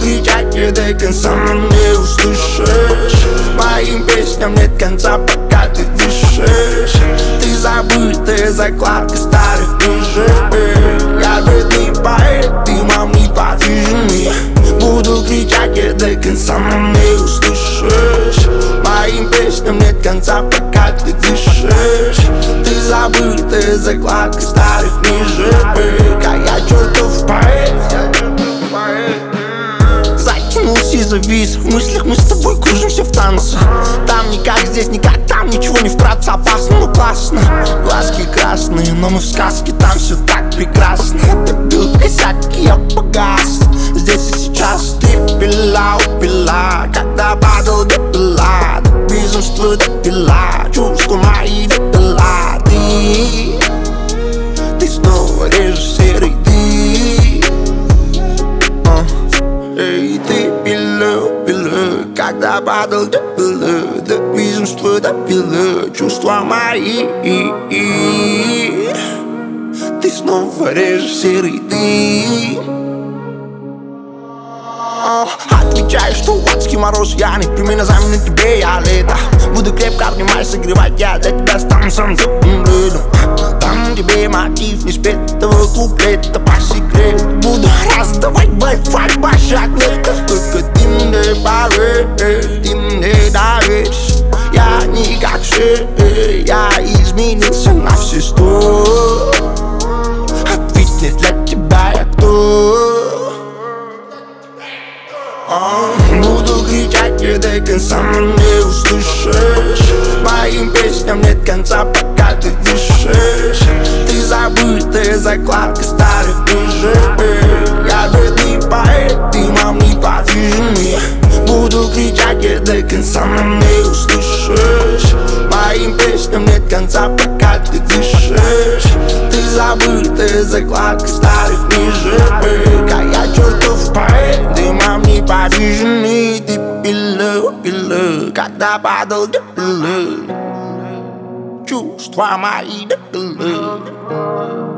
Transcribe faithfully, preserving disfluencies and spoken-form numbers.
кричать не до конца, но не услышишь. Моим песням нет конца, пока ты дышишь. Ты забытая закладка старых книжек. Я бедный поэт, ты мам не подвижный. Буду кричать не до конца, но не услышишь. Моим песням нет конца, пока ты дышишь. Ты забытая закладка старых книжек. А я чертов поэт. Затянулся и завис. В мыслях мы с тобой кружимся в танце. Там никак, здесь никак, там ничего не вкратце. Опасно, но классно. Глазки красные, но мы в сказке. Там все так прекрасно. Ты бил косяк, и я погас. Здесь и сейчас ты пила, упила. Когда падал, допила. До безумства допила. Чувства мои допила. Ты, ты снова режиссер, и ты uh. Эй, ты пила, пила. Когда падал, допила. До безумства допила. Чувства мои. Ты снова режиссер, и ты отвечаешь, что адский мороз. Я не примерно заменю тебе, я лето. Буду крепко обнимать, согревать. Я для тебя стану самым теплым летом. Там тебе мотив не спетого куплета. По секрету буду раздавать Wi-Fi башак. Только ты мне поверь, ты мне доверишь. Я не как все, я изменился на все сто. Ответь мне, для тебя я кто? Буду кричать не до конца, но не услышишь. Моим песням нет конца, пока ты дышишь. Ты забытая закладка старых книжек. Я бедный поэт, ты мам не подвижный. Буду кричать не до конца, но не услышишь. Моим песням нет конца, пока ты дышишь. Ты забытая закладка старых книжек. А я чертов поэт, ты мам не подвижный. Ты пила, пила, когда падал, допила. Чувства мои допила.